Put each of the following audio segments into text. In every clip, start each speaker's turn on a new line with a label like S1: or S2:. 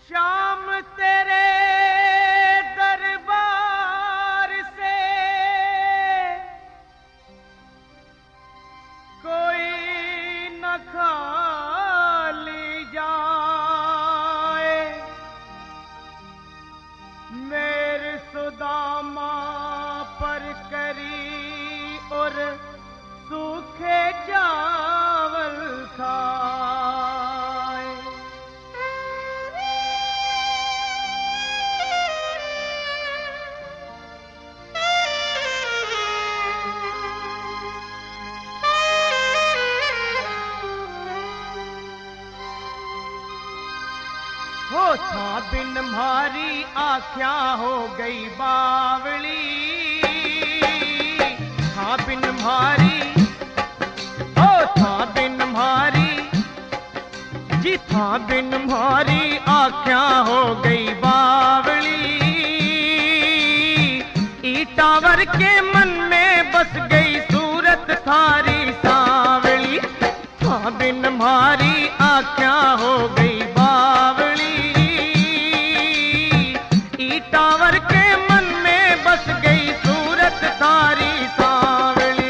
S1: श्याम तेरे दरबार से कोई न खाली जाए। मेरे सुदामा पर करी और सूखे चावल खाए। हो था बिन मारी आख्या हो गई बावली। था बिन मारी, हो था बिन मारी जी, था बिन मारी आख्या हो गई बावली। ईटावर के मन में बस गई सूरत थारी सांवली। था बिन मारी आख्या हो गई बावली। ईटावर के मन में बस गई सूरत थारी सांवली।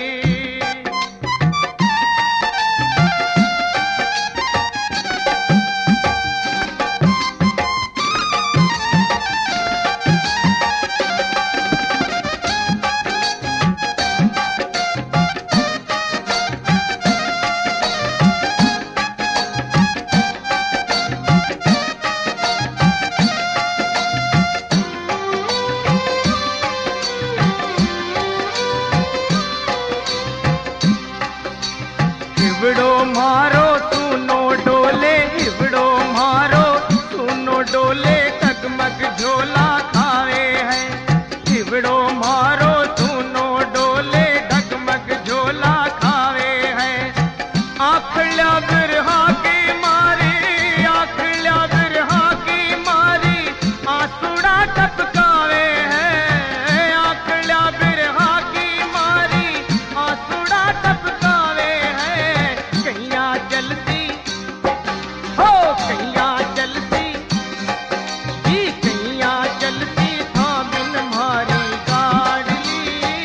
S1: हिवड़ो मारो सुनो डोले, हिवड़ो मारो सुनो डोले, टगमग झोला खावे है। हिवड़ो मारो सुनो डोले, डगमग झोला खावे है। आखल्या बिरहा की मारी, आखल्या बिरहा की मारी, आंसुड़ा टपकावे है। आखल्या बिरहा की मारी, आंसुड़ा टपकावे है। कैया जलती हो, कैया जलती जी, कैया जलती था बिन मारी गाड़ली।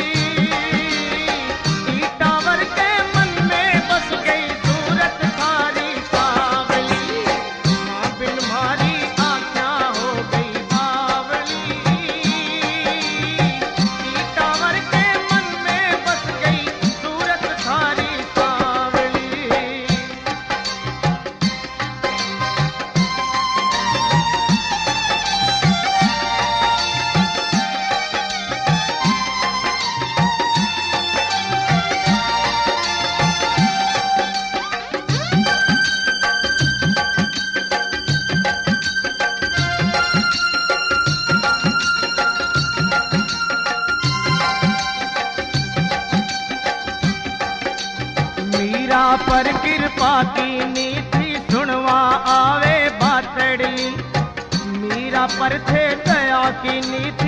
S1: ईटावर के मन में बस गई सूरत थारी सांवली। था बिन मारी आख्या हो गई बावली। ईटावर के मन में बस गई सूरत थारी सांवली। मीरा पर कृपा की नीति सुनवा आवे बातड़ी। मीरा पर थे दया की नीति